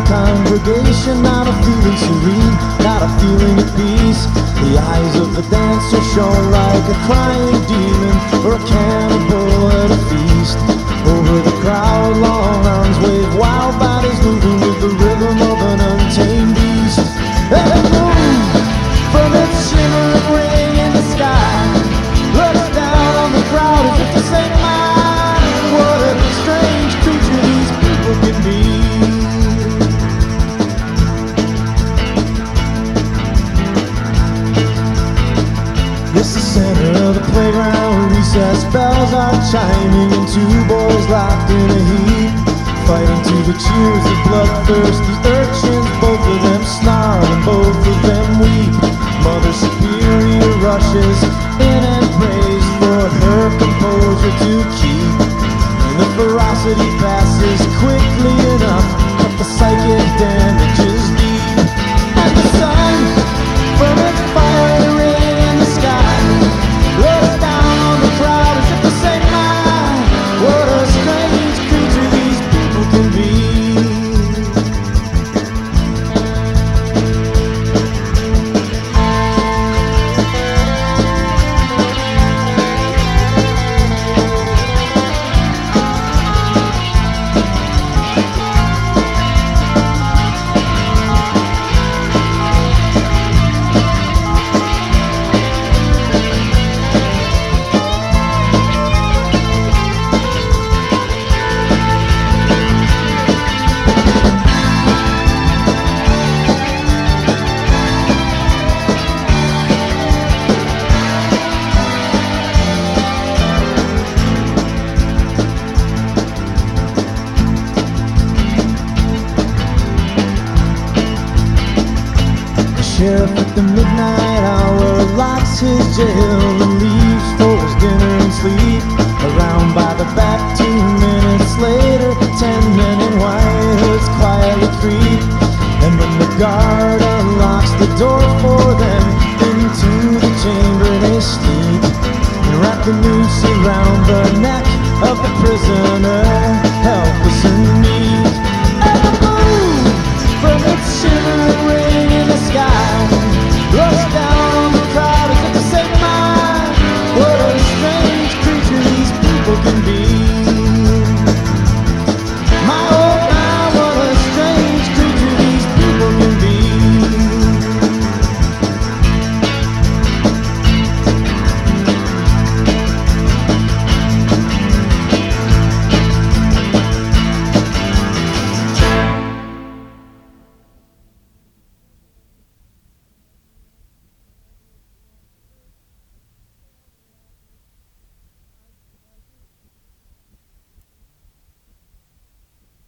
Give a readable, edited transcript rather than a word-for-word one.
congregation, not a feeling serene, not a feeling at peace. The eyes of the dancer shone like a crying demon or a cannibal at a feast. Over the crowd, long arms wave, wild bodies moving with the rhythm of an untamed beast. And it moved from its shimmering ring in the sky, looks down on the crowd as if to say, "My, what a strange creature these people can be." It's the center of the playground, recess bells are chiming, and two boys locked in a heap, fighting to the cheers of bloodthirsty urchins. Both of them snarl and both of them weep. Mother Superior rushes in and prays for her composure to keep, and the ferocity passes quickly enough, but the psychic damage is deep. And the sun, from its fiery ring in the sky, looks down on the crowd as if to say, "My, what a strange creature these people can be." Sheriff at the midnight hour locks his jail and leaves for his dinner and sleep. Around by the back 2 minutes later, 10 men in white hoods quietly creep. And when the guard unlocks the door for them, into the chamber they sneak and wrap the noose around the neck of the prisoner, helpless and meek. And the moon, from its shimmering ring in the sky, looks down on the crowd as if to say, "My, what a strange creature these people can be."